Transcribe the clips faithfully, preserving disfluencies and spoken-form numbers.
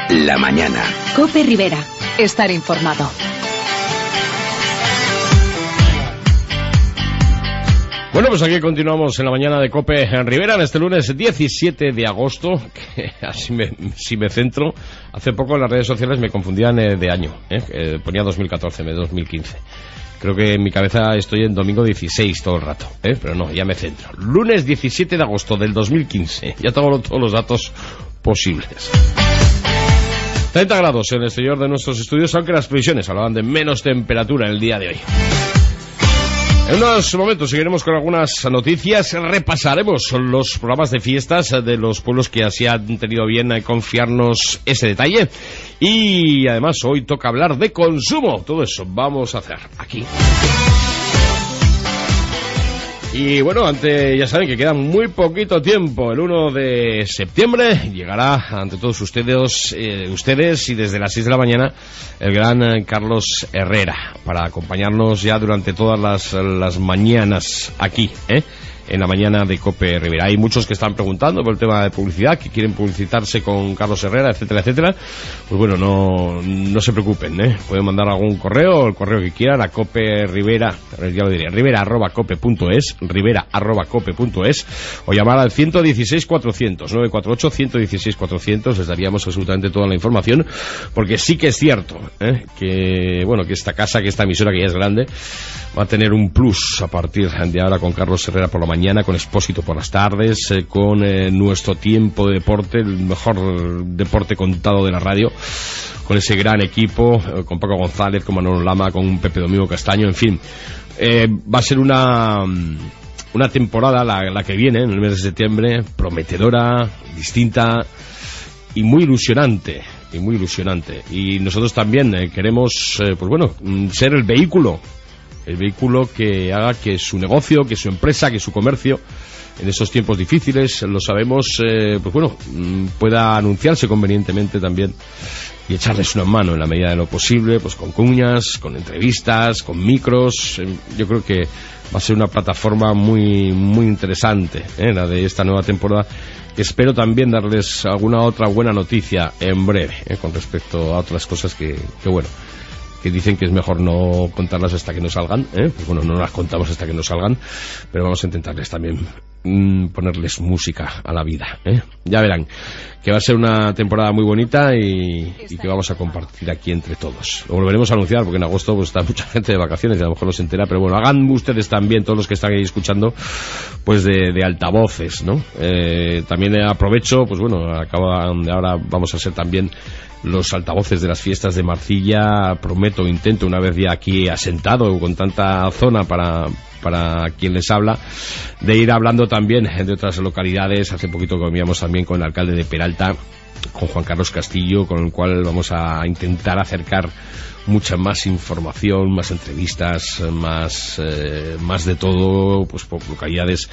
La mañana. COPE Rivera. Estar informado. Bueno, pues aquí continuamos en la mañana de COPE en Rivera, en este lunes diecisiete de agosto, que así me, si me centro, hace poco en las redes sociales me confundían eh, de año, eh, eh, ponía dos mil catorce, me dos mil quince. Creo que en mi cabeza estoy en domingo dieciséis todo el rato, ¿eh? Pero no, ya me centro. Lunes diecisiete de agosto del dos mil quince, ya tengo todos los datos posibles. treinta grados en el exterior de nuestros estudios, aunque las previsiones hablaban de menos temperatura en el día de hoy. En unos momentos seguiremos con algunas noticias, repasaremos los programas de fiestas de los pueblos que así han tenido bien confiarnos ese detalle, y además hoy toca hablar de consumo. Todo eso vamos a hacer aquí. Y bueno, antes ya saben que queda muy poquito tiempo. El uno de septiembre llegará ante todos ustedes, eh, ustedes y desde las seis de la mañana el gran eh, Carlos Herrera para acompañarnos ya durante todas las, las mañanas aquí, ¿eh? En la mañana de COPE Rivera. Hay muchos que están preguntando por el tema de publicidad, que quieren publicitarse con Carlos Herrera, etcétera, etcétera. Pues bueno, no, no se preocupen, ¿eh? Pueden mandar algún correo, el correo que quieran, a COPE Rivera, ya lo diría, rivera arroba cope punto es, rivera arroba cope punto es, o llamar al ciento dieciséis cuatrocientos, nueve cuatro ocho, ciento dieciséis cuatrocientos, les daríamos absolutamente toda la información, porque sí que es cierto, ¿eh? Que, bueno, que esta casa, que esta emisora, que ya es grande, va a tener un plus a partir de ahora con Carlos Herrera por la mañana, con Expósito por las tardes, eh, con eh, nuestro tiempo de deporte, el mejor deporte contado de la radio, con ese gran equipo, eh, con Paco González, con Manolo Lama, con Pepe Domingo Castaño, en fin. Eh, va a ser una, una temporada, la, la que viene, en el mes de septiembre, prometedora, distinta y muy ilusionante. Y muy ilusionante. Y nosotros también eh, queremos, eh, pues bueno, ser el vehículo el vehículo que haga que su negocio, que su empresa, que su comercio, en esos tiempos difíciles, lo sabemos, eh, pues bueno, pueda anunciarse convenientemente también y echarles una mano en la medida de lo posible, pues con cuñas, con entrevistas, con micros. Yo creo que va a ser una plataforma muy muy interesante, ¿eh? La de esta nueva temporada. Espero también darles alguna otra buena noticia en breve, ¿eh? Con respecto a otras cosas que, que bueno, que dicen que es mejor no contarlas hasta que no salgan, ¿eh? Pues bueno, no las contamos hasta que no salgan, pero vamos a intentarles también mmm, ponerles música a la vida, ¿eh? Ya verán que va a ser una temporada muy bonita y, y que vamos a compartir aquí entre todos. Lo volveremos a anunciar porque en agosto pues está mucha gente de vacaciones y a lo mejor no se entera, pero bueno, hagan ustedes también, todos los que están ahí escuchando, pues de, de altavoces, ¿no? Eh, también aprovecho, pues bueno, acaban de ahora vamos a ser también los altavoces de las fiestas de Marcilla. Prometo, intento, una vez ya aquí asentado con tanta zona para para quien les habla, de ir hablando también de otras localidades. Hace poquito comíamos también con el alcalde de Peralta, con Juan Carlos Castillo, con el cual vamos a intentar acercar mucha más información, más entrevistas, más eh, más de todo, pues por localidades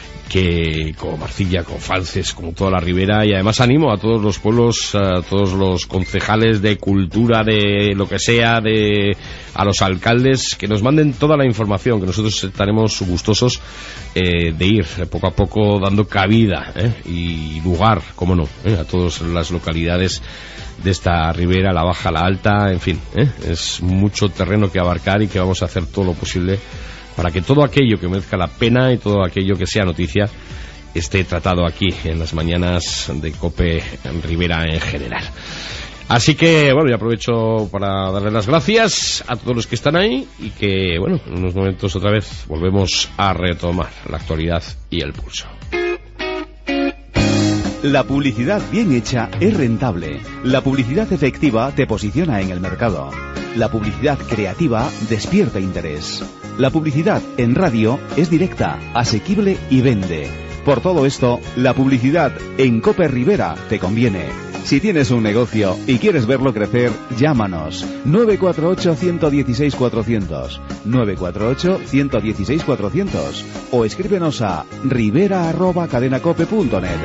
que como Marcilla, como Falces, como toda la Ribera. Y además animo a todos los pueblos, a todos los concejales de cultura, de lo que sea, de a los alcaldes, que nos manden toda la información, que nosotros estaremos gustosos eh, de ir poco a poco dando cabida eh, y lugar, cómo no, eh, a todas las localidades de esta ribera, la baja, la alta, en fin, eh, es mucho terreno que abarcar y que vamos a hacer todo lo posible para que todo aquello que merezca la pena y todo aquello que sea noticia esté tratado aquí en las mañanas de COPE en Rivera en general. Así que, bueno, yo aprovecho para darles las gracias a todos los que están ahí y que, bueno, en unos momentos otra vez volvemos a retomar la actualidad y el pulso. La publicidad bien hecha es rentable. La publicidad efectiva te posiciona en el mercado. La publicidad creativa despierta interés. La publicidad en radio es directa, asequible y vende. Por todo esto, la publicidad en COPE Rivera te conviene. Si tienes un negocio y quieres verlo crecer, llámanos nueve cuatro ocho, uno uno seis, cuatrocientos, nueve cuatro ocho, uno uno seis, cuatrocientos o escríbenos a rivera arroba cadenacope punto net.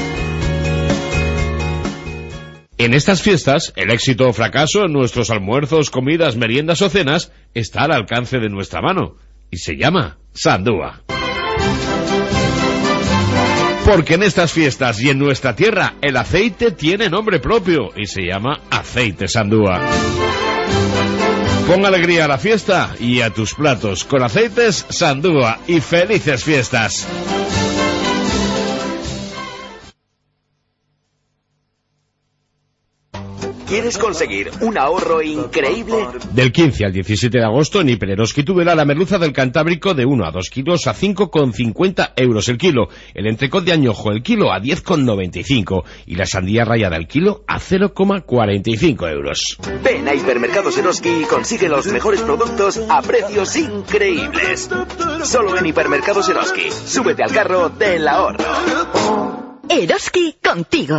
En estas fiestas, el éxito o fracaso en nuestros almuerzos, comidas, meriendas o cenas está al alcance de nuestra mano y se llama Sandúa. Porque en estas fiestas y en nuestra tierra el aceite tiene nombre propio y se llama Aceite Sandúa. Pon alegría a la fiesta y a tus platos con Aceites Sandúa y felices fiestas. ¿Quieres conseguir un ahorro increíble? Del quince al diecisiete de agosto en Hiper Eroski Tudela la merluza del Cantábrico de uno a dos kilos a cinco con cincuenta euros el kilo. El entrecot de añojo el kilo a diez con noventa y cinco y la sandía rallada el kilo a cero con cuarenta y cinco euros. Ven a Hipermercados Eroski y consigue los mejores productos a precios increíbles. Solo en Hipermercados Eroski. Súbete al carro del ahorro. Eroski contigo.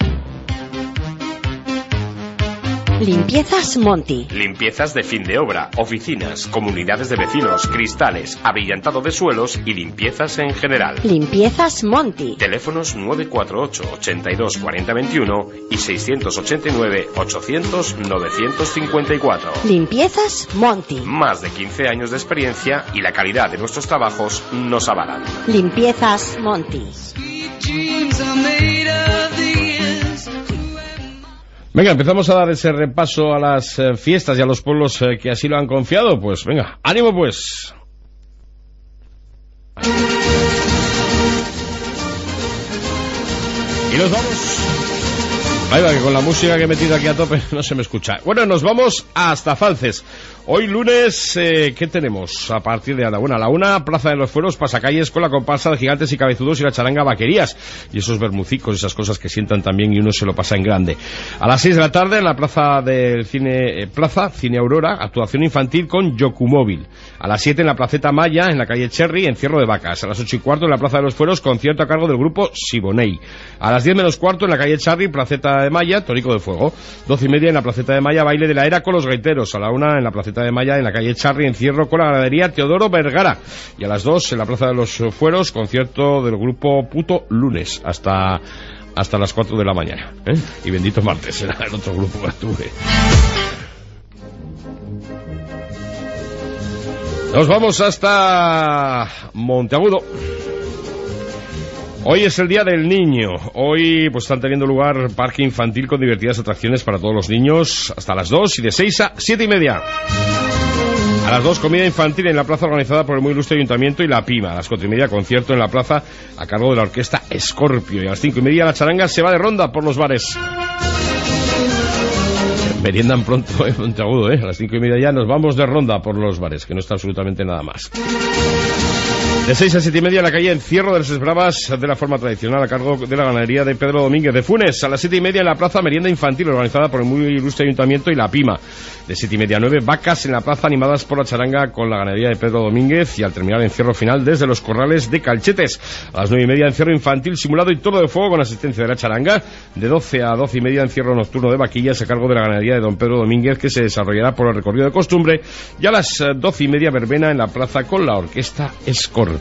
Limpiezas Monti. Limpiezas de fin de obra, oficinas, comunidades de vecinos, cristales, abrillantado de suelos y limpiezas en general. Limpiezas Monti. Teléfonos nueve cuatro ocho, ochenta y dos, cuarenta, veintiuno y seiscientos ochenta y nueve, ochocientos, novecientos cincuenta y cuatro. Limpiezas Monti. Más de quince años de experiencia y la calidad de nuestros trabajos nos avalan. Limpiezas Monti. Venga, empezamos a dar ese repaso a las eh, fiestas y a los pueblos eh, que así lo han confiado. Pues venga, ánimo pues. Y nos vamos. Ahí va, que con la música que he metido aquí a tope no se me escucha. Bueno, nos vamos hasta Falces. Hoy lunes, eh, ¿qué tenemos? A partir de la una, a la una, Plaza de los Fueros, pasacalles con la comparsa de Gigantes y Cabezudos y la charanga Vaquerías. Y esos bermucicos, esas cosas que sientan también y uno se lo pasa en grande. A las seis de la tarde, en la Plaza del Cine, eh, Plaza, Cine Aurora, actuación infantil con Yocumóvil. A las siete en la Placeta Maya, en la calle Cherry, encierro de vacas. A las ocho y cuarto en la Plaza de los Fueros, concierto a cargo del grupo Siboney. A las diez menos cuarto en la calle Cherry, Placeta de Maya, Tónico de Fuego. Doce y media en la Placeta de Maya, baile de la era con los gaiteros. A la una en la Placeta de Maya, en la calle Charri, encierro con la ganadería Teodoro Vergara. Y a las dos en la Plaza de los Fueros, concierto del grupo Puto Lunes, hasta hasta las cuatro de la mañana, ¿eh? Y bendito martes era el otro grupo que tuve. Nos vamos hasta Monteagudo. Hoy es el Día del Niño. Hoy pues están teniendo lugar parque infantil con divertidas atracciones para todos los niños hasta las dos y de seis a siete y media. A las dos, comida infantil en la plaza organizada por el muy ilustre ayuntamiento y la PIMA. A las cuatro y media, concierto en la plaza a cargo de la orquesta Escorpio. Y a las cinco y media, la charanga se va de ronda por los bares. Meriendan pronto en Monteagudo, ¿eh? A las cinco y media ya nos vamos de ronda por los bares, que no está absolutamente nada más. De seis a siete y media en la calle Encierro de las Bravas de la forma tradicional a cargo de la ganadería de Pedro Domínguez de Funes. A las siete y media en la plaza merienda infantil organizada por el muy ilustre ayuntamiento y la PIMA. De siete y media a nueve vacas en la plaza animadas por la charanga con la ganadería de Pedro Domínguez y al terminar el encierro final desde los corrales de Calchetes. A las nueve y media encierro infantil simulado y toro de fuego con asistencia de la charanga. De doce a doce y media encierro nocturno de vaquillas a cargo de la ganadería de don Pedro Domínguez que se desarrollará por el recorrido de costumbre. Y a las doce y media verbena en la plaza con la orquesta Escorpio.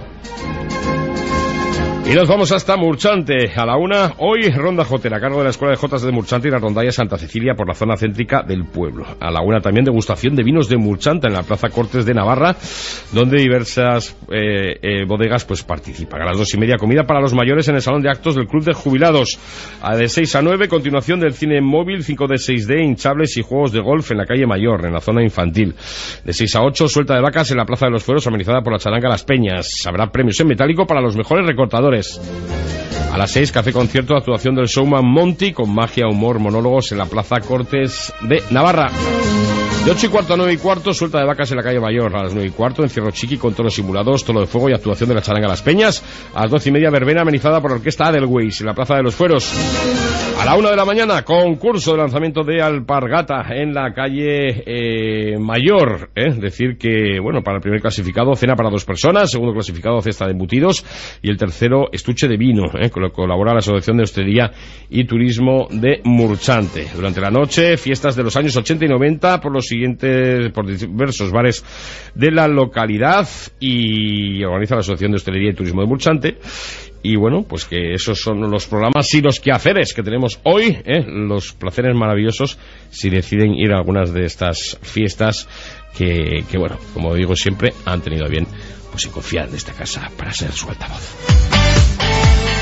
Y nos vamos hasta Murchante. A la una, hoy ronda jotera a cargo de la Escuela de Jotas de Murchante y la rondalla Santa Cecilia por la zona céntrica del pueblo. A la una también degustación de vinos de Murchante en la Plaza Cortes de Navarra, donde diversas eh, eh, bodegas pues participan. A las dos y media comida para los mayores en el Salón de Actos del Club de Jubilados. A de seis a nueve continuación del cine móvil, cinco de seis D, hinchables y juegos de golf en la calle Mayor, en la zona infantil. De seis a ocho suelta de vacas en la Plaza de los Fueros amenizada por la charanga Las Peñas. Habrá premios en metálico para los mejores recortadores. A las seis, café concierto, actuación del showman Monty con magia, humor, monólogos en la Plaza Cortes de Navarra. De ocho y cuarto a nueve y cuarto, suelta de vacas en la calle Mayor. A las nueve y cuarto, encierro chiqui con toros simulados, toro de fuego y actuación de la charanga Las Peñas. A las doce y media, verbena amenizada por la orquesta Adelweiss en la Plaza de los Fueros. A la una de la mañana, concurso de lanzamiento de alpargata en la calle eh, Mayor. ¿eh? Decir que, bueno, para el primer clasificado, cena para dos personas. Segundo clasificado, cesta de embutidos. Y el tercero, estuche de vino. ¿eh? Con lo que colabora la Asociación de Hostelería y Turismo de Murchante. Durante la noche, fiestas de los años ochenta y noventa por los siguientes, por diversos bares de la localidad, y organiza la Asociación de Hostelería y Turismo de Murchante. Y bueno, pues que esos son los programas y los quehaceres que tenemos hoy, ¿eh? Los placeres maravillosos si deciden ir a algunas de estas fiestas que, que bueno, como digo siempre, han tenido bien pues en confiar en esta casa para ser su altavoz.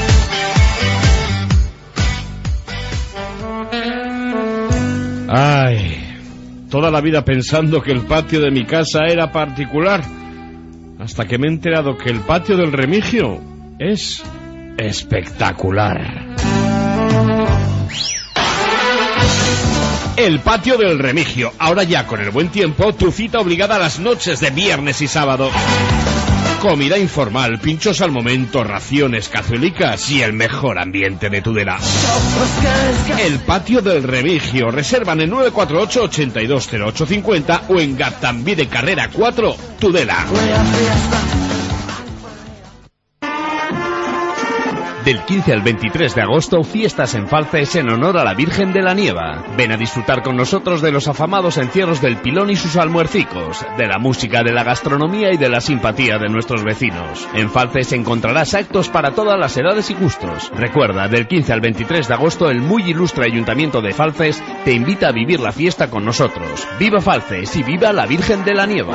Ay, toda la vida pensando que el patio de mi casa era particular, hasta que me he enterado que el patio del Remigio es espectacular. El patio del Remigio, ahora ya con el buen tiempo, tu cita obligada a las noches de viernes y sábado. Comida informal, pinchos al momento, raciones, cazuelicas y el mejor ambiente de Tudela. El patio del Remigio. Reserva en el nueve cuatro ocho, ochenta y dos cero ocho cincuenta o en Gaztambide Carrera cuatro, Tudela. Del quince al veintitrés de agosto, fiestas en Falces en honor a la Virgen de la Nieva. Ven a disfrutar con nosotros de los afamados encierros del Pilón y sus almuercicos, de la música, de la gastronomía y de la simpatía de nuestros vecinos. En Falces encontrarás actos para todas las edades y gustos. Recuerda, del quince al veintitrés de agosto, el muy ilustre Ayuntamiento de Falces te invita a vivir la fiesta con nosotros. ¡Viva Falces y viva la Virgen de la Nieva!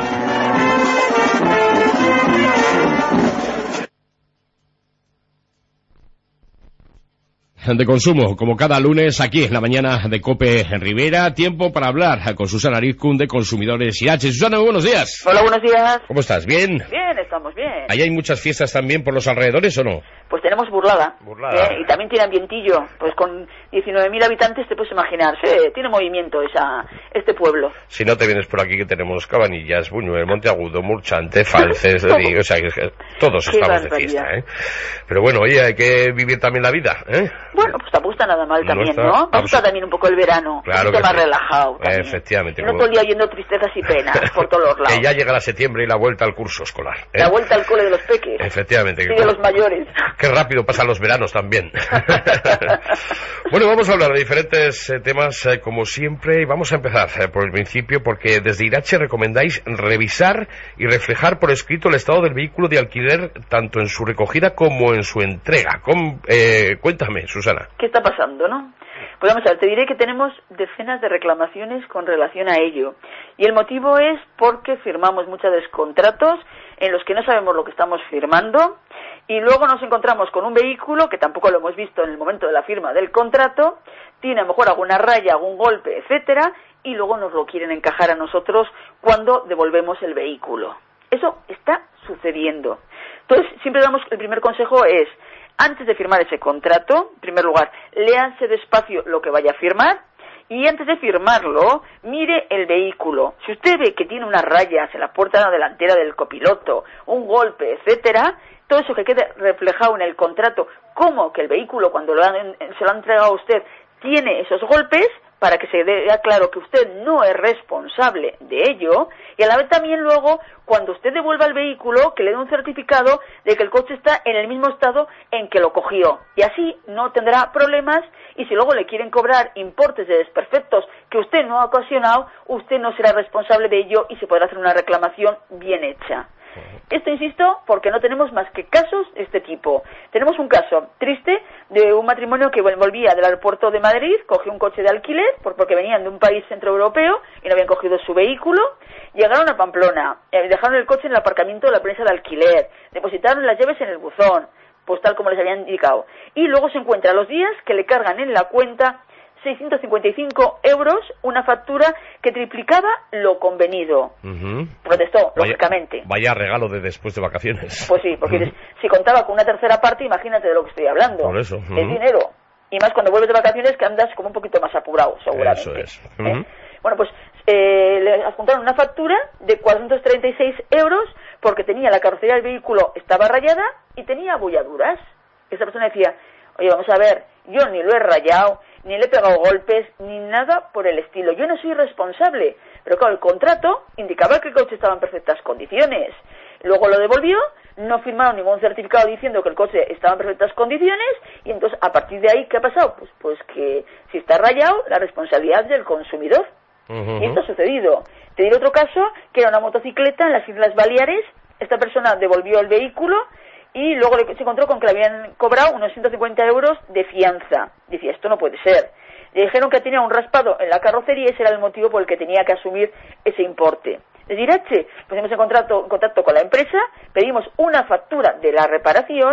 De consumo, como cada lunes aquí en la mañana de COPE en Rivera, tiempo para hablar con Susana Arizcún de Consumidores I H. Susana, muy buenos días. Hola, buenos días. ¿Cómo estás? ¿Bien? Bien, estamos bien. ¿Ahí hay muchas fiestas también por los alrededores o no? Pues tenemos Burlada. Burlada. ¿eh? Y también tiene ambientillo. Pues con diecinueve mil habitantes te puedes imaginar. Sí, tiene movimiento esa, este pueblo. Si no te vienes por aquí, que tenemos Cabanillas, Buñuel, Monteagudo, Murchante, Falces, o sea, que todos Qué estamos barbaridad. de fiesta, ¿eh? Pero bueno, oye, hay que vivir también la vida, ¿eh? Bueno, pues tampoco está nada mal No también, está ¿no? absolut- Gusta también un poco el verano. Claro un poquito que más sí. relajado también. Efectivamente. Y no todo el día oyendo tristezas y penas por todos los lados. Que ya llega la septiembre y la vuelta al curso escolar, ¿eh? La vuelta al cole de los peques. Efectivamente. Y que- de los mayores. Qué rápido pasan los veranos también. Bueno, vamos a hablar de diferentes eh, temas eh, como siempre, y vamos a empezar eh, por el principio, porque desde Irache recomendáis revisar y reflejar por escrito el estado del vehículo de alquiler, tanto en su recogida como en su entrega. Com- eh, cuéntame, Susana. ¿Qué está pasando, no? Pues vamos a ver, te diré que tenemos decenas de reclamaciones con relación a ello. Y el motivo es porque firmamos muchos contratos en los que no sabemos lo que estamos firmando y luego nos encontramos con un vehículo que tampoco lo hemos visto en el momento de la firma del contrato, tiene a lo mejor alguna raya, algún golpe, etcétera, y luego nos lo quieren encajar a nosotros cuando devolvemos el vehículo. Eso está sucediendo. Entonces, siempre damos, el primer consejo es, antes de firmar ese contrato, en primer lugar, léanse despacio lo que vaya a firmar y antes de firmarlo, mire el vehículo. Si usted ve que tiene unas rayas en la puerta delantera del copiloto, un golpe, etcétera, todo eso que quede reflejado en el contrato, como que el vehículo cuando lo han, se lo han entregado a usted tiene esos golpes, para que se vea claro que usted no es responsable de ello, y a la vez también luego, cuando usted devuelva el vehículo, que le dé un certificado de que el coche está en el mismo estado en que lo cogió, y así no tendrá problemas, y si luego le quieren cobrar importes de desperfectos que usted no ha ocasionado, usted no será responsable de ello y se podrá hacer una reclamación bien hecha. Esto, insisto, porque no tenemos más que casos de este tipo. Tenemos un caso triste de un matrimonio que volvía del aeropuerto de Madrid, cogió un coche de alquiler, porque venían de un país centroeuropeo y no habían cogido su vehículo, llegaron a Pamplona, eh, dejaron el coche en el aparcamiento de la empresa de alquiler, depositaron las llaves en el buzón, pues tal como les habían indicado, y luego se encuentra a los días que le cargan en la cuenta seiscientos cincuenta y cinco euros, una factura que triplicaba lo convenido. Uh-huh. Protestó, Vaya- lógicamente. Vaya regalo de después de vacaciones. Pues sí, porque Ujú. dices, si contaba con una tercera parte, imagínate de lo que estoy hablando. Por eso, Es ujú. dinero. Y más cuando vuelves de vacaciones, que andas como un poquito más apurado, seguramente. Eso es. ¿Eh? Ujú. Bueno, pues eh, le adjuntaron una factura de cuatrocientos treinta y seis euros porque tenía la carrocería del vehículo, estaba rayada y tenía abolladuras. Esa persona decía, oye, vamos a ver, yo ni lo he rayado, ni le he pegado golpes, ni nada por el estilo. Yo no soy responsable. Pero claro, el contrato indicaba que el coche estaba en perfectas condiciones. Luego lo devolvió, no firmaron ningún certificado diciendo que el coche estaba en perfectas condiciones, y entonces, a partir de ahí, ¿qué ha pasado? Pues, pues que si está rayado, la responsabilidad es del consumidor. Ujú. Y esto ha sucedido. Te diré otro caso, que era una motocicleta en las Islas Baleares. Esta persona devolvió el vehículo y luego le- se encontró con que le habían cobrado unos ciento cincuenta euros de fianza. Decía, esto no puede ser. Le dijeron que tenía un raspado en la carrocería y ese era el motivo por el que tenía que asumir ese importe. Les diré, che, pues hemos encontrado en contacto con la empresa, pedimos una factura de la reparación,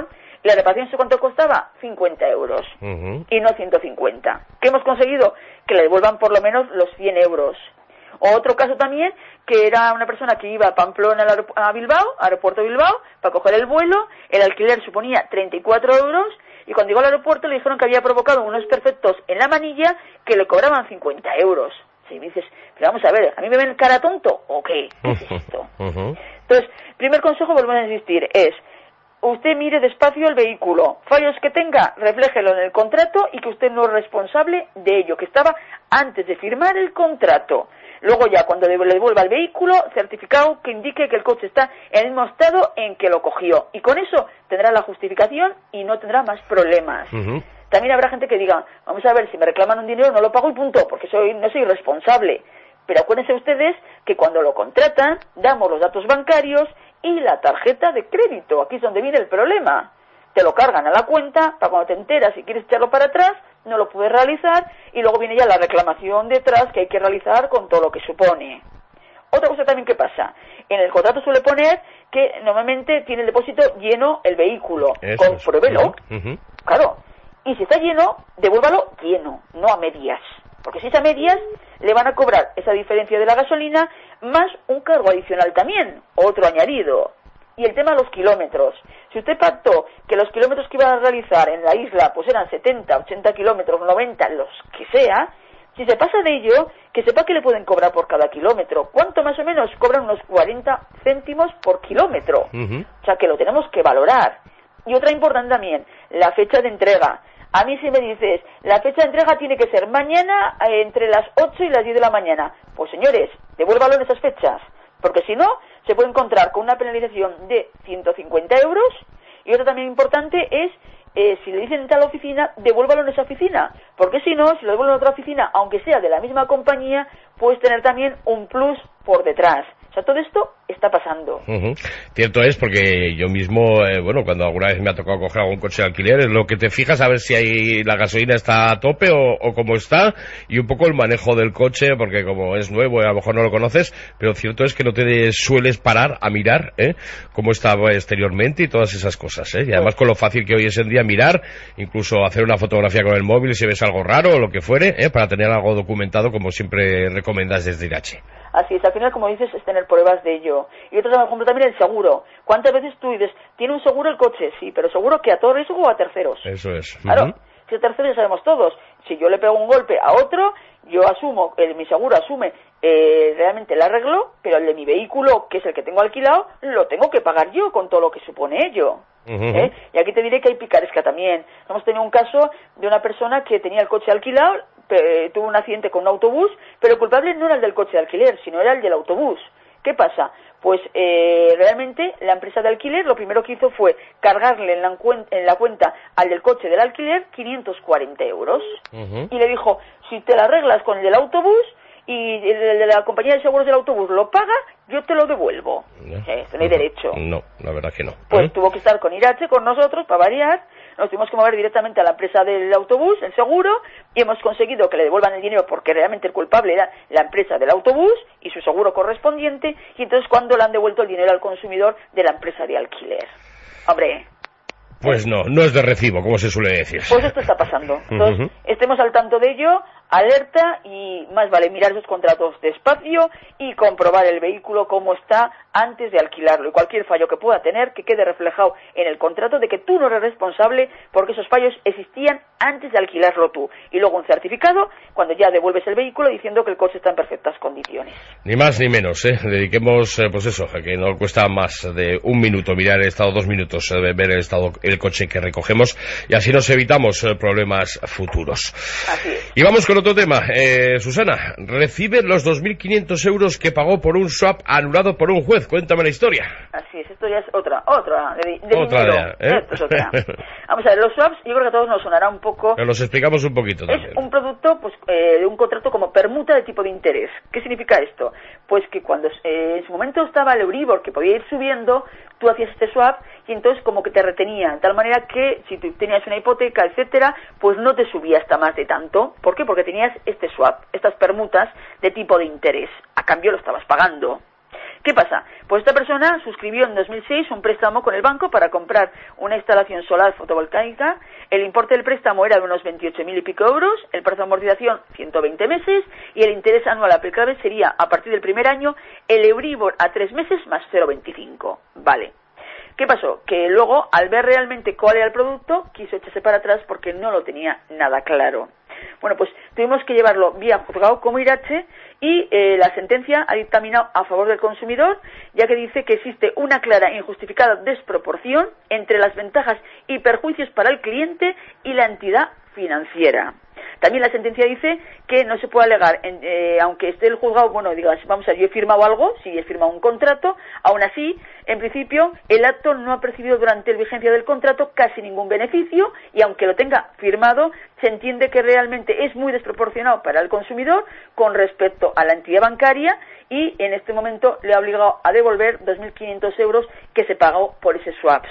Y la reparación, ¿sé cuánto costaba? cincuenta euros. Uh-huh. Y no ciento cincuenta. ¿Qué hemos conseguido? Que le devuelvan por lo menos los cien euros. O otro caso también, que era una persona que iba a Pamplona a Bilbao, aeropuerto de Bilbao, para coger el vuelo. El alquiler suponía treinta y cuatro euros. Y cuando llegó al aeropuerto le dijeron que había provocado unos perfectos en la manilla que le cobraban cincuenta euros. Si me dices, pero vamos a ver, ¿a mí me ven cara tonto o qué? ¿Qué es esto? Uh-huh. Entonces, primer consejo, volvemos a insistir, es, usted mire despacio el vehículo, fallos que tenga, refléjelo en el contrato y que usted no es responsable de ello, que estaba antes de firmar el contrato. Luego ya, cuando le devuelva el vehículo, certificado que indique que el coche está en el mismo estado en que lo cogió. Y con eso tendrá la justificación y no tendrá más problemas. Uh-huh. También habrá gente que diga, vamos a ver, si me reclaman un dinero no lo pago y punto, porque soy no soy responsable. Pero acuérdense ustedes que cuando lo contratan, damos los datos bancarios y la tarjeta de crédito. Aquí es donde viene el problema. Te lo cargan a la cuenta, para cuando te enteras y quieres echarlo para atrás, no lo puedes realizar, y luego viene ya la reclamación detrás que hay que realizar con todo lo que supone. Otra cosa también que pasa, en el contrato suele poner que normalmente tiene el depósito lleno el vehículo. Eso compruébelo. Es. Uh-huh. Claro. Y si está lleno, devuélvalo lleno, no a medias. Porque si es a medias, le van a cobrar esa diferencia de la gasolina más un cargo adicional también, otro añadido. Y el tema de los kilómetros. Si usted pactó que los kilómetros que iba a realizar en la isla pues eran setenta, ochenta kilómetros, noventa, los que sea, si se pasa de ello, que sepa que le pueden cobrar por cada kilómetro. ¿Cuánto más o menos? Cobran unos cuarenta céntimos por kilómetro. Uh-huh. O sea que lo tenemos que valorar. Y otra importante también, la fecha de entrega. A mí si me dices, la fecha de entrega tiene que ser mañana eh, entre las ocho y las diez de la mañana. Pues señores, devuélvalo en esas fechas. Porque si no, se puede encontrar con una penalización de ciento cincuenta euros. Y otra también importante es, eh, si le dicen en tal oficina, devuélvalo en esa oficina. Porque si no, si lo devuelven en otra oficina, aunque sea de la misma compañía, puedes tener también un plus por detrás. O sea, todo esto está pasando. Uh-huh. Cierto es, porque yo mismo, eh, bueno, cuando alguna vez me ha tocado coger algún coche de alquiler, es lo que te fijas a ver si hay, la gasolina está a tope o, o cómo está, y un poco el manejo del coche, porque como es nuevo, a lo mejor no lo conoces, pero cierto es que no te sueles parar a mirar ¿eh? cómo estaba exteriormente y todas esas cosas. ¿eh? Y además con lo fácil que hoy es en día mirar, incluso hacer una fotografía con el móvil si ves algo raro o lo que fuere, ¿eh? para tener algo documentado, como siempre recomiendas desde Irache. Así es, al final, como dices, es tener pruebas de ello. Y otro, por ejemplo, también el seguro. ¿Cuántas veces tú dices, tiene un seguro el coche? Sí, pero seguro que a todo riesgo o a terceros. Eso es. Claro, uh-huh. Si a terceros ya sabemos todos. Si yo le pego un golpe a otro, yo asumo, el, mi seguro asume eh, realmente el arreglo, pero el de mi vehículo, que es el que tengo alquilado, lo tengo que pagar yo con todo lo que supone ello. Uh-huh. ¿Eh? Y aquí te diré que hay picaresca también. Hemos tenido un caso de una persona que tenía el coche alquilado, eh, tuvo un accidente con un autobús, pero el culpable no era el del coche de alquiler, sino era el del autobús. ¿Qué pasa? Pues eh, realmente la empresa de alquiler lo primero que hizo fue cargarle en la, en la cuenta al del coche del alquiler quinientos cuarenta euros. Uh-huh. Y le dijo, si te la arreglas con el del autobús y el de la compañía de seguros del autobús lo paga, yo te lo devuelvo. No, ¿Eh? No hay derecho. No, la verdad que no. Pues ¿Eh? tuvo que estar con Irache, con nosotros, para variar. Nos tuvimos que mover directamente a la empresa del autobús, el seguro, y hemos conseguido que le devuelvan el dinero porque realmente el culpable era la empresa del autobús y su seguro correspondiente, y entonces cuando le han devuelto el dinero al consumidor de la empresa de alquiler. Hombre... Pues no, no es de recibo, como se suele decir. Pues esto está pasando. Entonces, uh-huh. estemos al tanto de ello, alerta, y más vale mirar esos contratos despacio y comprobar el vehículo cómo está antes de alquilarlo. Y cualquier fallo que pueda tener, que quede reflejado en el contrato de que tú no eres responsable porque esos fallos existían antes de alquilarlo tú. Y luego un certificado cuando ya devuelves el vehículo diciendo que el coche está en perfectas condiciones. Ni más ni menos, ¿eh? Dediquemos, eh, pues eso, que no cuesta más de un minuto mirar el estado, dos minutos, eh, ver el estado, el coche que recogemos, y así nos evitamos eh, problemas futuros. Así es. Y vamos con otro tema. Eh, Susana, recibe los dos mil quinientos euros que pagó por un swap anulado por un juez. Cuéntame la historia. Así es, esto ya es otra, otra, de, de otra dinero. Ya, ¿eh? Esto es otra. Vamos a ver, los swaps, yo creo que a todos nos sonará un poco. Pero los explicamos un poquito también. Es un producto, pues, eh, de un contrato como permuta de tipo de interés. ¿Qué significa esto? Pues que cuando eh, en su momento estaba el Euribor, que podía ir subiendo, tú hacías este swap y entonces como que te retenía, de tal manera que si tú tenías una hipoteca, etcétera, pues no te subía hasta más de tanto. ¿Por qué? Porque tenías este swap, estas permutas de tipo de interés. A cambio lo estabas pagando. ¿Qué pasa? Pues esta persona suscribió en dos mil seis un préstamo con el banco para comprar una instalación solar fotovoltaica. El importe del préstamo era de unos veintiocho mil y pico euros, el plazo de amortización ciento veinte meses y el interés anual aplicable sería, a partir del primer año, el Euribor a tres meses más cero coma veinticinco. Vale. ¿Qué pasó? Que luego, al ver realmente cuál era el producto, quiso echarse para atrás porque no lo tenía nada claro. Bueno, pues tuvimos que llevarlo vía juzgado como Irache y eh, la sentencia ha dictaminado a favor del consumidor, ya que dice que existe una clara e injustificada desproporción entre las ventajas y perjuicios para el cliente y la entidad financiera. También la sentencia dice que no se puede alegar, en, eh, aunque esté el juzgado, bueno, digas, vamos a ver, yo he firmado algo, si he firmado un contrato, aún así, en principio, el acto no ha percibido durante la vigencia del contrato casi ningún beneficio y aunque lo tenga firmado, se entiende que realmente es muy desproporcionado para el consumidor con respecto a la entidad bancaria y en este momento le ha obligado a devolver dos mil quinientos euros que se pagó por ese swaps.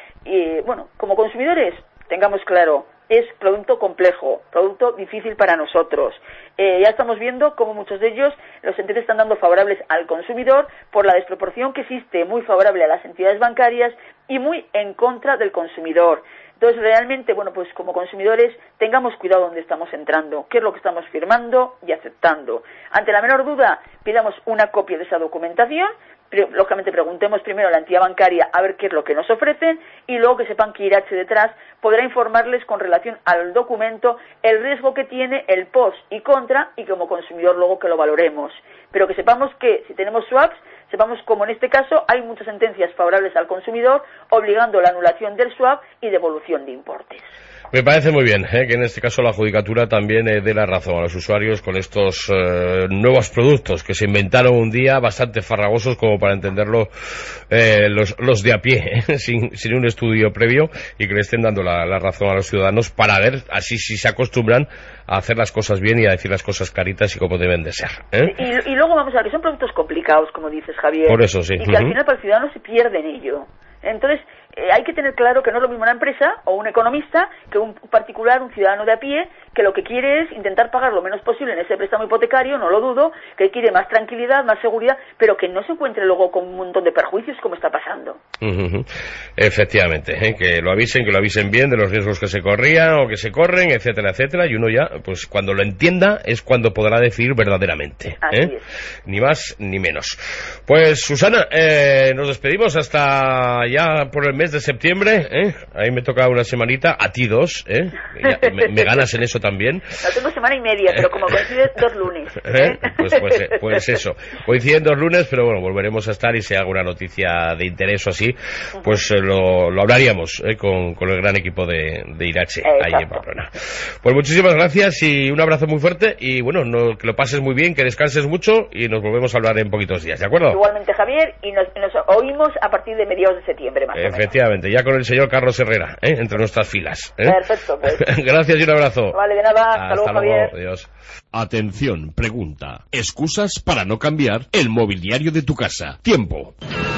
Y bueno, como consumidores, tengamos claro, es producto complejo, producto difícil para nosotros. Eh, ya estamos viendo cómo muchos de ellos, los entes están dando favorables al consumidor por la desproporción que existe, muy favorable a las entidades bancarias y muy en contra del consumidor. Entonces, realmente, bueno, pues como consumidores, tengamos cuidado donde estamos entrando, qué es lo que estamos firmando y aceptando. Ante la menor duda, pidamos una copia de esa documentación, pero, lógicamente preguntemos primero a la entidad bancaria a ver qué es lo que nos ofrecen y luego que sepan que Irache detrás podrá informarles con relación al documento el riesgo que tiene, el pos y contra y como consumidor luego que lo valoremos. Pero que sepamos que si tenemos swaps, sepamos como en este caso hay muchas sentencias favorables al consumidor obligando la anulación del swap y devolución de importes. Me parece muy bien ¿eh? que en este caso la judicatura también eh, dé la razón a los usuarios con estos eh, nuevos productos que se inventaron un día bastante farragosos como para entenderlo eh, los, los de a pie, ¿eh? sin, sin un estudio previo y que le estén dando la, la razón a los ciudadanos para ver así si se acostumbran a hacer las cosas bien y a decir las cosas claritas y como deben de ser. ¿eh? Y, y luego vamos a ver que son productos complicados, como dices, Javier. Por eso sí. Y que uh-huh. al final para el ciudadano se pierde en ello. Entonces, eh, hay que tener claro que no es lo mismo una empresa o un economista que un particular, un ciudadano de a pie, que lo que quiere es intentar pagar lo menos posible en ese préstamo hipotecario, no lo dudo, que quiere más tranquilidad, más seguridad, pero que no se encuentre luego con un montón de perjuicios como está pasando. Uh-huh. Efectivamente, ¿eh? que lo avisen, que lo avisen bien de los riesgos que se corrían o que se corren, etcétera, etcétera, y uno ya, pues cuando lo entienda es cuando podrá decidir verdaderamente. Así ¿eh? es. Ni más ni menos. Pues Susana, eh, nos despedimos hasta ya por el mes de septiembre, ¿eh? Ahí me toca una semanita, a ti dos, ¿eh? Ya, me, me ganas en eso también. No tengo semana y media, pero como coincide dos lunes. ¿eh? ¿Eh? Pues, pues, pues eso, coinciden dos lunes, pero bueno, volveremos a estar y si hay alguna noticia de interés o así, pues eh, lo, lo hablaríamos ¿eh? con, con el gran equipo de, de Irache, Exacto. ahí en Pamplona. Pues muchísimas gracias y un abrazo muy fuerte y bueno, no, que lo pases muy bien, que descanses mucho y nos volvemos a hablar en poquitos días, ¿de acuerdo? Igualmente, Javier, y nos, nos oímos a partir de mediados de septiembre, más o menos. Efectivamente, ya con el señor Carlos Herrera, ¿eh? entre nuestras filas. ¿eh? Perfecto, pues. Gracias y un abrazo. Vale, de nada, hasta, hasta luego, luego, Javier. Adiós. Atención, pregunta. ¿Excusas para no cambiar el mobiliario de tu casa? Tiempo.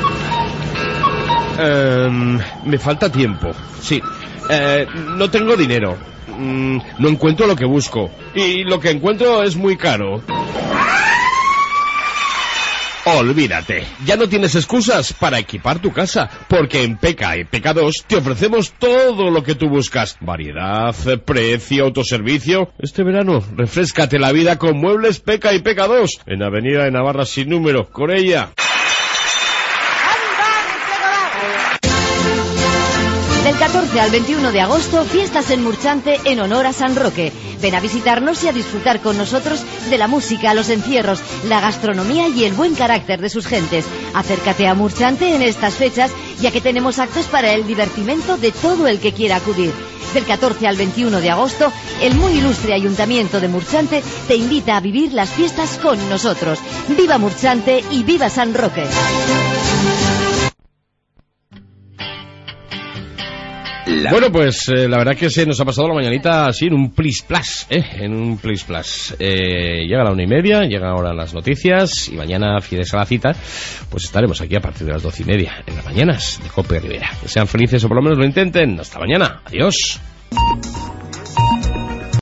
Um, me falta tiempo, sí. Eh, no tengo dinero. Mm, no encuentro lo que busco. Y lo que encuentro es muy caro. Olvídate, ya no tienes excusas para equipar tu casa, porque en P K y P K dos te ofrecemos todo lo que tú buscas. Variedad, precio, autoservicio. Este verano, refréscate la vida con Muebles P K y P K dos, en Avenida de Navarra sin número, Corella. Del catorce al veintiuno de agosto, fiestas en Murchante en honor a San Roque. Ven a visitarnos y a disfrutar con nosotros de la música, los encierros, la gastronomía y el buen carácter de sus gentes. Acércate a Murchante en estas fechas, ya que tenemos actos para el divertimento de todo el que quiera acudir. Del catorce al veintiuno de agosto, el muy ilustre Ayuntamiento de Murchante te invita a vivir las fiestas con nosotros. ¡Viva Murchante y viva San Roque! La... Bueno, pues eh, la verdad que se nos ha pasado la mañanita así en un plis plas, ¿eh? En un plis plas. Eh, llega la una y media, llega ahora las noticias y mañana, fieles a la cita, pues estaremos aquí a partir de las doce y media en las mañanas de Cope Rivera. Que sean felices o por lo menos lo intenten. Hasta mañana. Adiós.